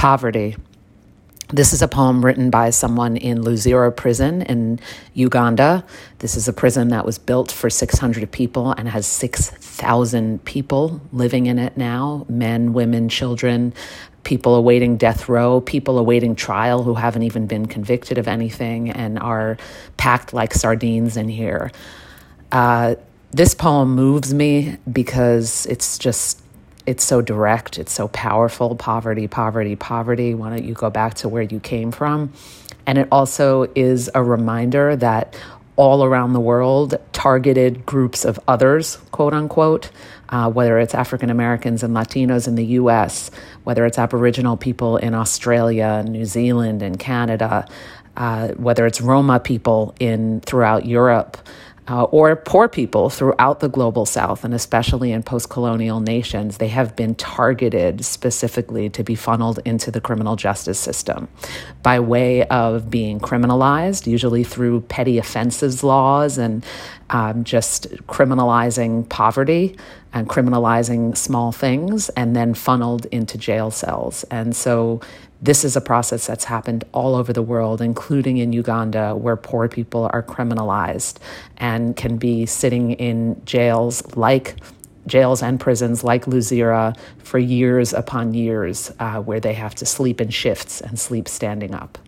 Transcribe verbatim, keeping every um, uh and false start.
Poverty. This is a poem written by someone in Luzira prison in Uganda. This is a prison that was built for six hundred people and has six thousand people living in it now, men, women, children, people awaiting death row, people awaiting trial who haven't even been convicted of anything and are packed like sardines in here. Uh, this poem moves me because it's just It's so direct. It's so powerful. Poverty, poverty, poverty. Why don't you go back to where you came from? And it also is a reminder that all around the world, targeted groups of others, quote unquote, uh, whether it's African Americans and Latinos in the U S, whether it's Aboriginal people in Australia, New Zealand, and Canada, uh, whether it's Roma people in throughout Europe, Uh, or poor people throughout the global south, and especially in post-colonial nations, they have been targeted specifically to be funneled into the criminal justice system by way of being criminalized, usually through petty offenses laws and um, just criminalizing poverty and criminalizing small things, and then funneled into jail cells. And so this is a process that's happened all over the world, including in Uganda, where poor people are criminalized and can be sitting in jails like jails and prisons like Luzira for years upon years, uh, where they have to sleep in shifts and sleep standing up.